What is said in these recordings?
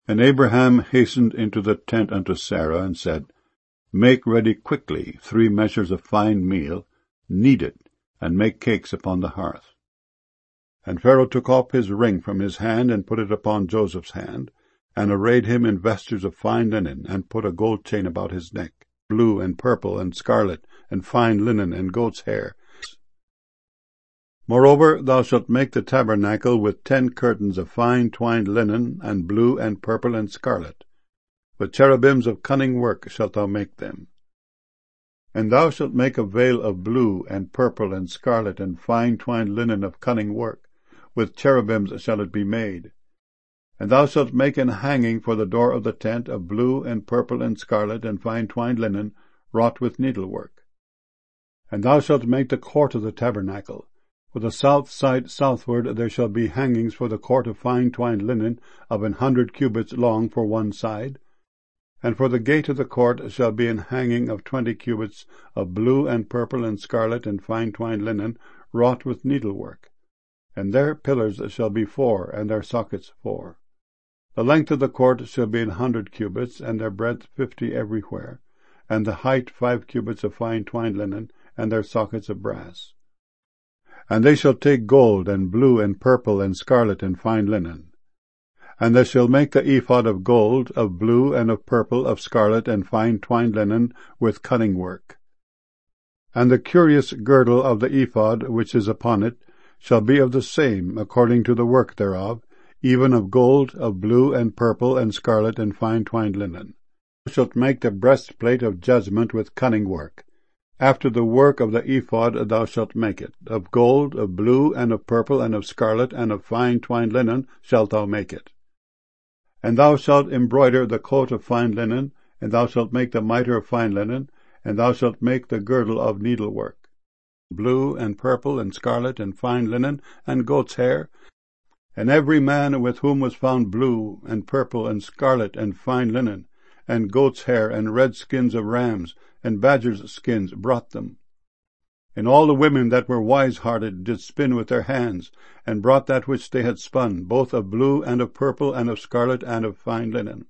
And Abraham hastened into the tent unto Sarah, and said, Make ready quickly 3 measures of fine meal, knead it, and make cakes upon the hearth. And Pharaoh took off his ring from his hand, and put it upon Joseph's hand, and arrayed him in vestures of fine linen, and put a gold chain about his neck, blue and purple and scarlet, and fine linen and goat's hair. Moreover, thou shalt make the tabernacle with 10 curtains of fine twined linen, and blue and purple and scarlet. With cherubims of cunning work shalt thou make them. And thou shalt make a veil of blue and purple and scarlet and fine twined linen of cunning work. With cherubims shall it be made. And thou shalt make an hanging for the door of the tent of blue and purple and scarlet and fine twined linen, wrought with needlework. And thou shalt make the court of the tabernacle. For the south side southward there shall be hangings for the court of fine twined linen of 100 cubits long for one side. And for the gate of the court shall be an hanging of 20 cubits of blue and purple and scarlet and fine twined linen, wrought with needlework. And their pillars shall be 4, and their sockets 4. The length of the court shall be 100 cubits, and their breadth 50 everywhere, and the height 5 cubits of fine twined linen, and their sockets of brass. And they shall take gold, and blue, and purple, and scarlet, and fine linen. And they shall make the ephod of gold, of blue, and of purple, of scarlet, and fine twined linen, with cunning work. And the curious girdle of the ephod, which is upon it, shall be of the same, according to the work thereof, even of gold, of blue, and purple, and scarlet, and fine twined linen. Thou shalt make the breastplate of judgment with cunning work. After the work of the ephod thou shalt make it. Of gold, of blue, and of purple, and of scarlet, and of fine twined linen shalt thou make it. And thou shalt embroider the coat of fine linen, and thou shalt make the mitre of fine linen, and thou shalt make the girdle of needlework. Blue, and purple, and scarlet, and fine linen, and goat's hair. And every man with whom was found blue, and purple, and scarlet, and fine linen, and goat's hair, and red skins of rams, and badgers' skins, brought them. And all the women that were wise-hearted did spin with their hands, and brought that which they had spun, both of blue, and of purple, and of scarlet, and of fine linen.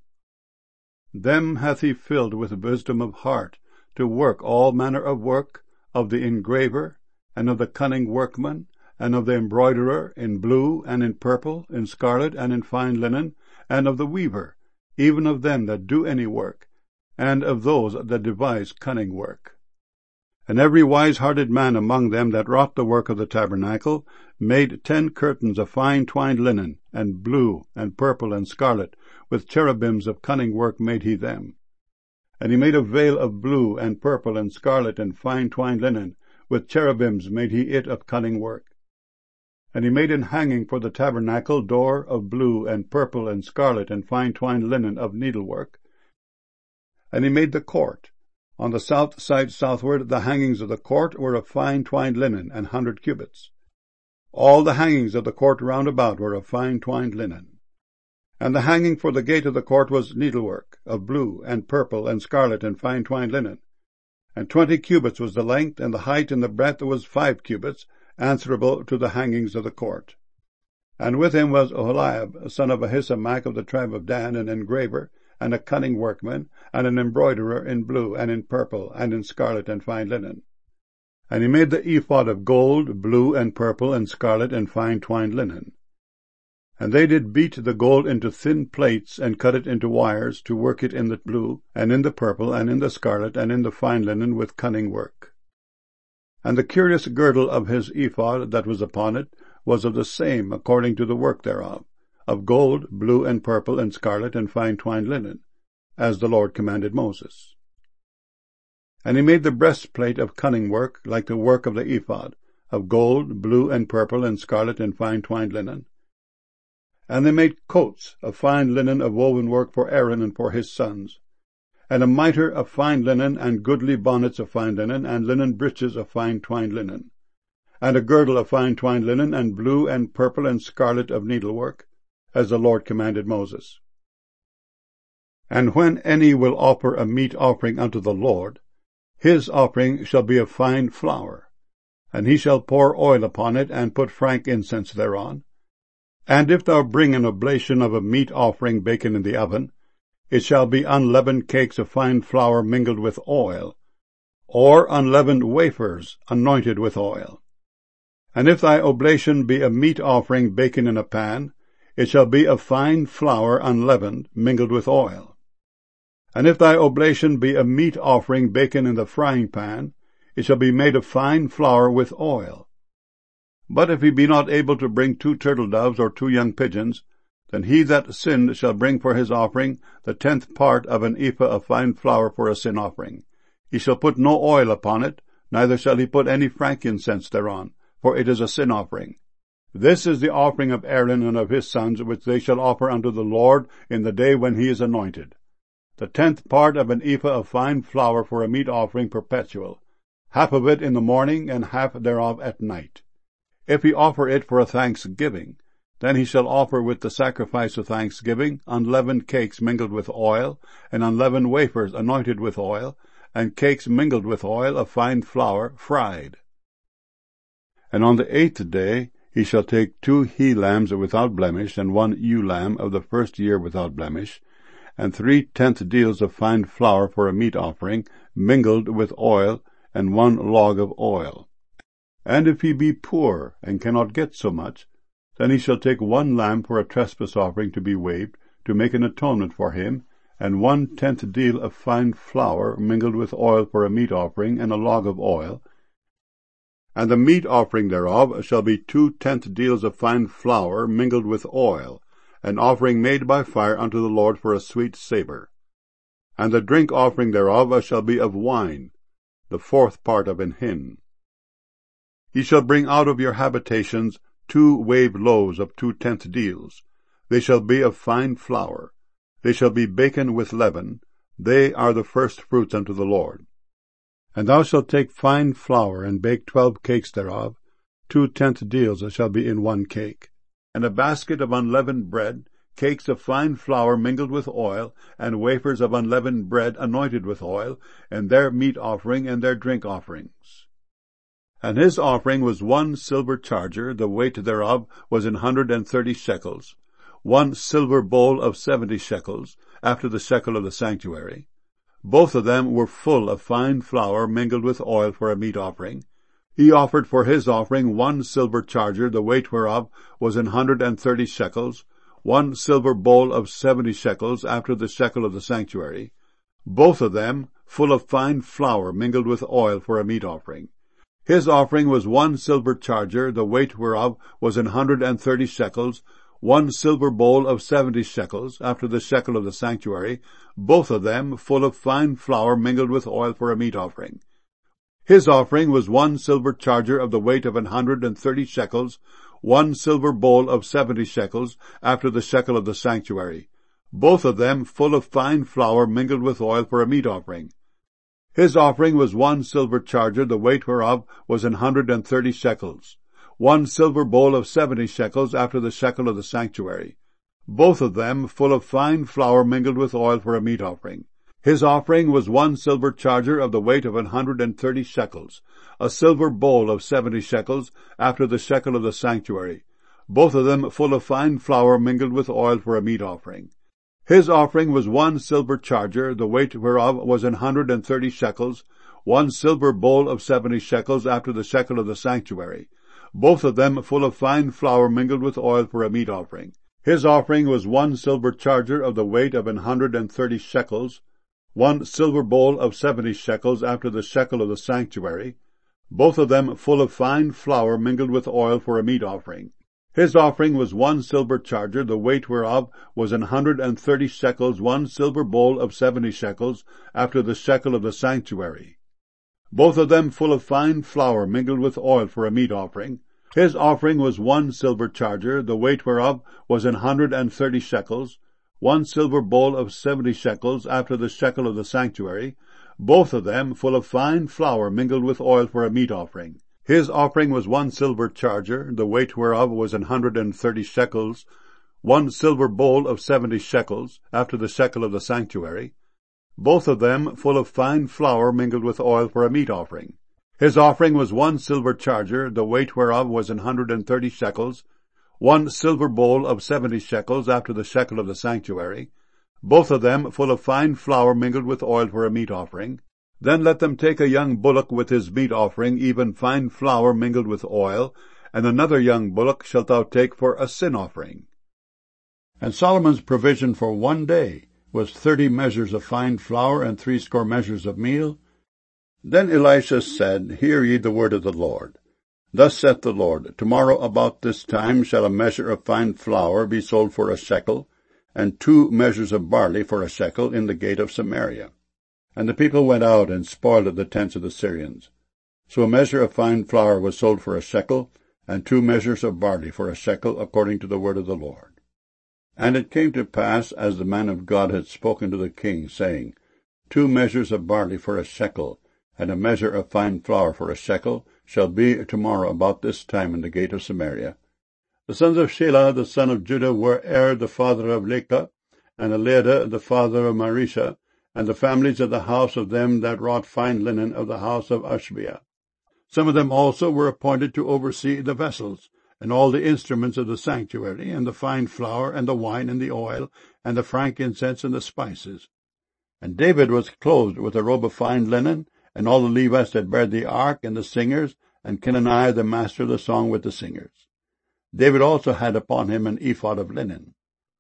Them hath he filled with wisdom of heart, to work all manner of work, of the engraver, and of the cunning workman, and of the embroiderer, in blue, and in purple, in scarlet, and in fine linen, and of the weaver, even of them that do any work, and of those that devise cunning work. And every wise-hearted man among them that wrought the work of the tabernacle made 10 curtains of fine twined linen, and blue, and purple, and scarlet, with cherubims of cunning work made he them. And he made a veil of blue, and purple, and scarlet, and fine twined linen, with cherubims made he it of cunning work. And he made an hanging for the tabernacle door of blue, and purple, and scarlet, and fine twined linen of needlework. And he made the court. On the south side southward the hangings of the court were of fine twined linen, 100 cubits. All the hangings of the court round about were of fine twined linen. And the hanging for the gate of the court was needlework, of blue, and purple, and scarlet, and fine twined linen. And 20 cubits was the length, and the height and the breadth was 5 cubits, answerable to the hangings of the court. And with him was Oholiab, son of Ahisamach of the tribe of Dan, an engraver, and a cunning workman, and an embroiderer in blue, and in purple, and in scarlet, and fine linen. And he made the ephod of gold, blue, and purple, and scarlet, and fine twined linen. And they did beat the gold into thin plates, and cut it into wires, to work it in the blue, and in the purple, and in the scarlet, and in the fine linen, with cunning work. And the curious girdle of his ephod that was upon it was of the same, according to the work thereof, of gold, blue, and purple, and scarlet, and fine twined linen, as the Lord commanded Moses. And he made the breastplate of cunning work, like the work of the ephod, of gold, blue, and purple, and scarlet, and fine twined linen. And they made coats of fine linen of woven work for Aaron and for his sons, and a mitre of fine linen, and goodly bonnets of fine linen, and linen breeches of fine twined linen, and a girdle of fine twined linen, and blue, and purple, and scarlet of needlework, as the Lord commanded Moses. And when any will offer a meat offering unto the Lord, his offering shall be of fine flour, and he shall pour oil upon it, and put frankincense thereon. And if thou bring an oblation of a meat offering baken in the oven, it shall be unleavened cakes of fine flour mingled with oil, or unleavened wafers anointed with oil. And if thy oblation be a meat offering baken in a pan, it shall be of fine flour unleavened, mingled with oil. And if thy oblation be a meat offering baken in the frying pan, it shall be made of fine flour with oil. But if he be not able to bring 2 turtle-doves or 2 young pigeons, then he that sinned shall bring for his offering the 10th part of an ephah of fine flour for a sin offering. He shall put no oil upon it, neither shall he put any frankincense thereon, for it is a sin offering. This is the offering of Aaron and of his sons, which they shall offer unto the Lord in the day when he is anointed. The 10th part of an ephah of fine flour for a meat offering perpetual, half of it in the morning, and half thereof at night. If he offer it for a thanksgiving, then he shall offer with the sacrifice of thanksgiving unleavened cakes mingled with oil, and unleavened wafers anointed with oil, and cakes mingled with oil of fine flour fried. And on the 8th day he shall take 2 he-lambs without blemish, and 1 ewe-lamb of the first year without blemish, and 3/10 deals of fine flour for a meat offering, mingled with oil, and 1 log of oil. And if he be poor, and cannot get so much, then he shall take 1 lamb for a trespass offering to be waved, to make an atonement for him, and 1/10 deal of fine flour mingled with oil for a meat offering, and a log of oil. And the meat offering thereof shall be 2/10 deals of fine flour mingled with oil, an offering made by fire unto the Lord for a sweet savour. And the drink offering thereof shall be of wine, the 4th part of an hin. Ye shall bring out of your habitations 2 waved loaves of 2/10 deals. They shall be of fine flour. They shall be baken with leaven. They are the first fruits unto the Lord. And thou shalt take fine flour, and bake 12 cakes thereof. 2/10 deals shall be in 1 cake. And a basket of unleavened bread, cakes of fine flour mingled with oil, and wafers of unleavened bread anointed with oil, and their meat offering and their drink offerings. And his offering was 1 silver charger, the weight thereof was 130 shekels, 1 silver bowl of 70 shekels, after the shekel of the sanctuary. Both of them were full of fine flour mingled with oil for a meat offering. He offered for his offering 1 silver charger, the weight whereof was 130 shekels, 1 silver bowl of 70 shekels, after the shekel of the sanctuary. Both of them full of fine flour mingled with oil for a meat offering. His offering was 1 silver charger, the weight whereof was 130 shekels, 1 silver bowl of 70 shekels, after the shekel of the sanctuary, both of them full of fine flour mingled with oil for a meat offering. His offering was 1 silver charger of the weight of 130 shekels, 1 silver bowl of 70 shekels, after the shekel of the sanctuary, both of them full of fine flour mingled with oil for a meat offering. His offering was 1 silver charger, the weight whereof was 130 shekels, 1 silver bowl of 70 shekels, after the shekel of the sanctuary, both of them full of fine flour mingled with oil for a meat offering. His offering was 1 silver charger of the weight of 130 shekels, a silver bowl of 70 shekels, after the shekel of the sanctuary, both of them full of fine flour mingled with oil for a meat offering. His offering was 1 silver charger, the weight whereof was 130 shekels, 1 silver bowl of 70 shekels, after the shekel of the sanctuary, both of them full of fine flour mingled with oil for a meat offering. His offering was 1 silver charger of the weight of 130 shekels, 1 silver bowl of 70 shekels, after the shekel of the sanctuary, both of them full of fine flour mingled with oil for a meat offering. His offering was 1 silver charger, the weight whereof was 130 shekels, 1 silver bowl of 70 shekels, after the shekel of the sanctuary, both of them full of fine flour mingled with oil for a meat offering. His offering was 1 silver charger, the weight whereof was 130 shekels, 1 silver bowl of 70 shekels, after the shekel of the sanctuary, both of them full of fine flour mingled with oil for a meat offering. His offering was 1 silver charger, the weight whereof was 130 shekels, 1 silver bowl of 70 shekels, after the shekel of the sanctuary, both of them full of fine flour mingled with oil for a meat offering. His offering was 1 silver charger, the weight whereof was 130 shekels, 1 silver bowl of 70 shekels after the shekel of the sanctuary, both of them full of fine flour mingled with oil for a meat offering. Then let them take a young bullock with his meat offering, even fine flour mingled with oil, and another young bullock shalt thou take for a sin offering. And Solomon's provision for 1 day was 30 measures of fine flour and 60 measures of meal. Then Elisha said, Hear ye the word of the Lord. Thus saith the Lord, Tomorrow about this time shall a measure of fine flour be sold for a shekel, and 2 measures of barley for a shekel in the gate of Samaria. And the people went out and spoiled the tents of the Syrians. So a measure of fine flour was sold for a shekel, and 2 measures of barley for a shekel, according to the word of the Lord. And it came to pass, as the man of God had spoken to the king, saying, 2 measures of barley for a shekel, and a measure of fine flour for a shekel, shall be tomorrow about this time in the gate of Samaria. The sons of Shelah the son of Judah were the father of Lecah, and Eliada the father of Marisha, and the families of the house of them that wrought fine linen of the house of Ashbiah. Some of them also were appointed to oversee the vessels, and all the instruments of the sanctuary, and the fine flour, and the wine, and the oil, and the frankincense, and the spices. And David was clothed with a robe of fine linen, and all the Levites that bare the ark, and the singers, and Kenaniah the master of the song with the singers. David also had upon him an ephod of linen,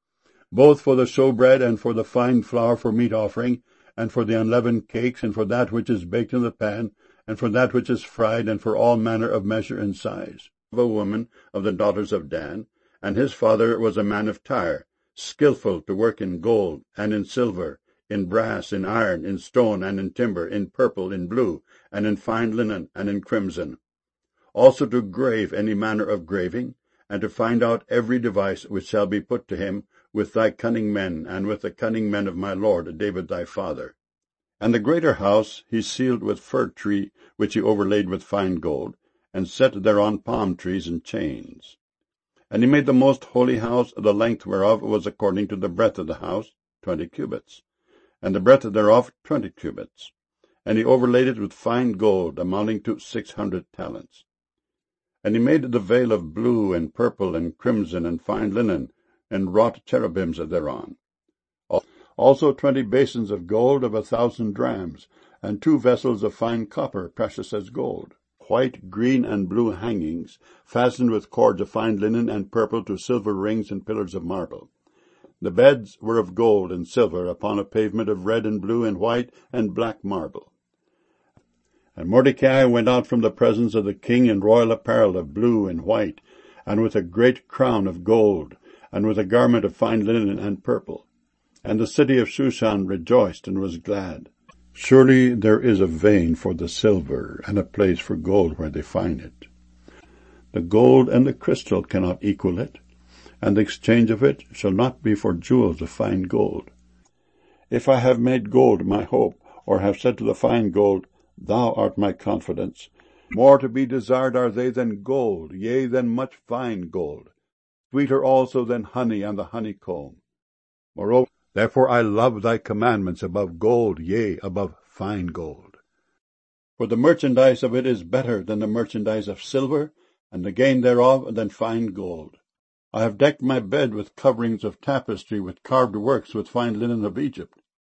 both for the showbread, and for the fine flour for meat offering, and for the unleavened cakes, and for that which is baked in the pan, and for that which is fried, and for all manner of measure and size. Of a woman of the daughters of Dan, and his father was a man of Tyre, skillful to work in gold, and in silver, in brass, in iron, in stone, and in timber, in purple, in blue, and in fine linen, and in crimson. Also to grave any manner of graving, and to find out every device which shall be put to him with thy cunning men, and with the cunning men of my lord David thy father. And the greater house he sealed with fir tree, which he overlaid with fine gold, and set thereon palm trees and chains. And he made the most holy house, the length whereof was according to the breadth of the house, 20 cubits, and the breadth thereof 20 cubits. And he overlaid it with fine gold, amounting to 600 talents. And he made the veil of blue, and purple, and crimson, and fine linen, and wrought cherubims thereon. Also 20 basins of gold of 1,000 drams, and 2 vessels of fine copper, precious as gold. White, green, and blue hangings, fastened with cords of fine linen and purple to silver rings and pillars of marble. The beds were of gold and silver, upon a pavement of red and blue and white and black marble. And Mordecai went out from the presence of the king in royal apparel of blue and white, and with a great crown of gold, and with a garment of fine linen and purple. And the city of Shushan rejoiced and was glad. Surely there is a vein for the silver, and a place for gold where they find it. The gold and the crystal cannot equal it, and the exchange of it shall not be for jewels of fine gold. If I have made gold my hope, or have said to the fine gold, Thou art my confidence, more to be desired are they than gold, yea, than much fine gold, sweeter also than honey and the honeycomb. Moreover, therefore I love thy commandments above gold, yea, above fine gold. For the merchandise of it is better than the merchandise of silver, and the gain thereof than fine gold. I have decked my bed with coverings of tapestry, with carved works, with fine linen of Egypt.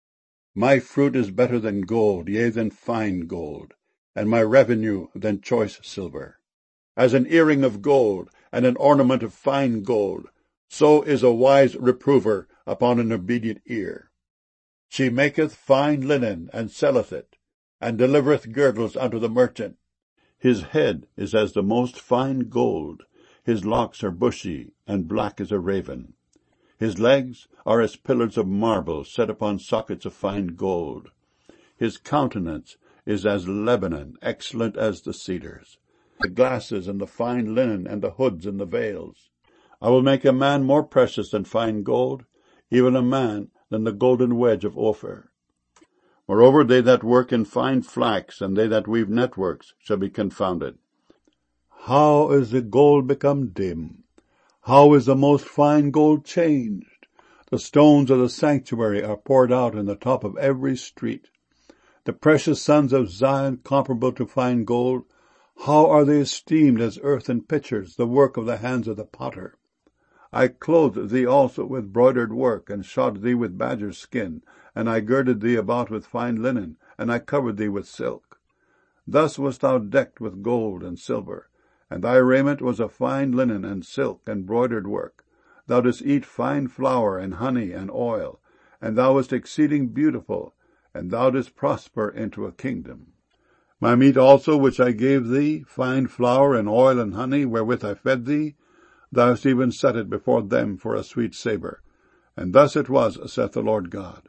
My fruit is better than gold, yea, than fine gold, and my revenue than choice silver. As an earring of gold, and an ornament of fine gold, so is a wise reprover upon an obedient ear. She maketh fine linen, and selleth it, and delivereth girdles unto the merchant. His head is as the most fine gold, his locks are bushy, and black as a raven. His legs are as pillars of marble set upon sockets of fine gold. His countenance is as Lebanon, excellent as the cedars. The glasses and the fine linen and the hoods and the veils. I will make a man more precious than fine gold, even a man than the golden wedge of Ophir. Moreover, they that work in fine flax, and they that weave networks, shall be confounded. How is the gold become dim? How is the most fine gold changed? The stones of the sanctuary are poured out in the top of every street. The precious sons of Zion, comparable to fine gold, how are they esteemed as earthen pitchers, the work of the hands of the potter? I clothed thee also with broidered work, and shod thee with badger's skin, and I girded thee about with fine linen, and I covered thee with silk. Thus wast thou decked with gold and silver, and thy raiment was of fine linen and silk and broidered work. Thou didst eat fine flour and honey and oil, and thou wast exceeding beautiful, and thou didst prosper into a kingdom. My meat also which I gave thee, fine flour and oil and honey, wherewith I fed thee, thou hast even set it before them for a sweet savour. And thus it was, saith the Lord God.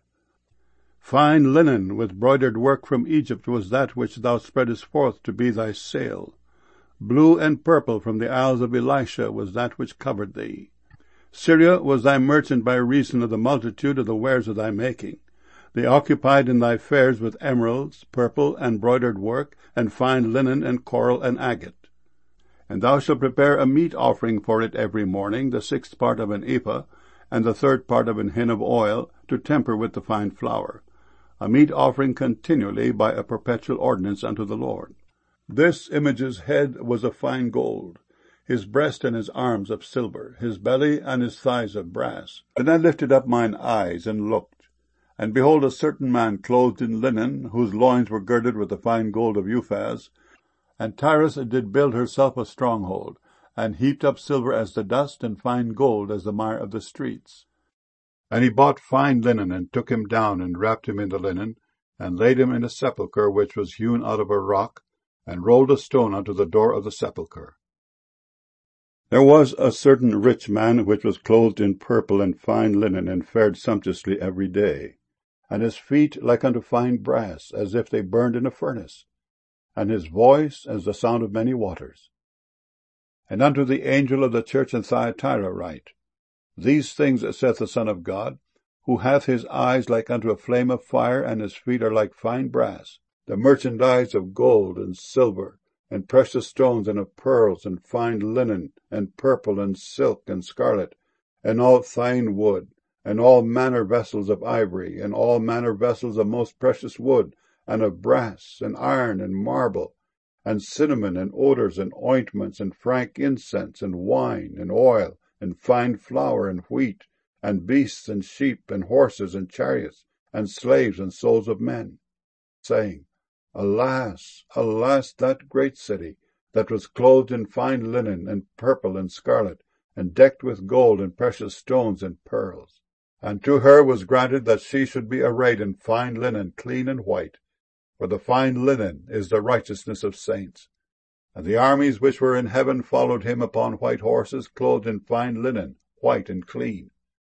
Fine linen with broidered work from Egypt was that which thou spreadest forth to be thy sail. Blue and purple from the isles of Elisha was that which covered thee. Syria was thy merchant by reason of the multitude of the wares of thy making. They occupied in thy fairs with emeralds, purple, and broidered work, and fine linen, and coral, and agate. And thou shalt prepare a meat offering for it every morning, the 6th part of an ephah, and the 3rd part of an hin of oil, to temper with the fine flour. A meat offering continually by a perpetual ordinance unto the Lord. This image's head was of fine gold, his breast and his arms of silver, his belly and his thighs of brass. Then I lifted up mine eyes and looked, and behold a certain man clothed in linen, whose loins were girded with the fine gold of Uphaz. And Tyrus did build herself a stronghold, and heaped up silver as the dust, and fine gold as the mire of the streets. And he bought fine linen, and took him down, and wrapped him in the linen, and laid him in a sepulchre which was hewn out of a rock, and rolled a stone unto the door of the sepulchre. There was a certain rich man which was clothed in purple and fine linen, and fared sumptuously every day, and his feet like unto fine brass, as if they burned in a furnace, and his voice as the sound of many waters. And unto the angel of the church in Thyatira write, These things saith the Son of God, who hath his eyes like unto a flame of fire, and his feet are like fine brass, the merchandise of gold and silver, and precious stones, and of pearls, and fine linen, and purple, and silk, and scarlet, and all fine wood, and all manner vessels of ivory, and all manner vessels of most precious wood, and of brass, and iron, and marble, and cinnamon, and odors, and ointments, and frank incense, and wine, and oil, and fine flour, and wheat, and beasts, and sheep, and horses, and chariots, and slaves, and souls of men, saying, Alas, alas, that great city, that was clothed in fine linen, and purple, and scarlet, and decked with gold, and precious stones, and pearls. And to her was granted that she should be arrayed in fine linen, clean and white, for the fine linen is the righteousness of saints. And the armies which were in heaven followed him upon white horses, clothed in fine linen, white and clean.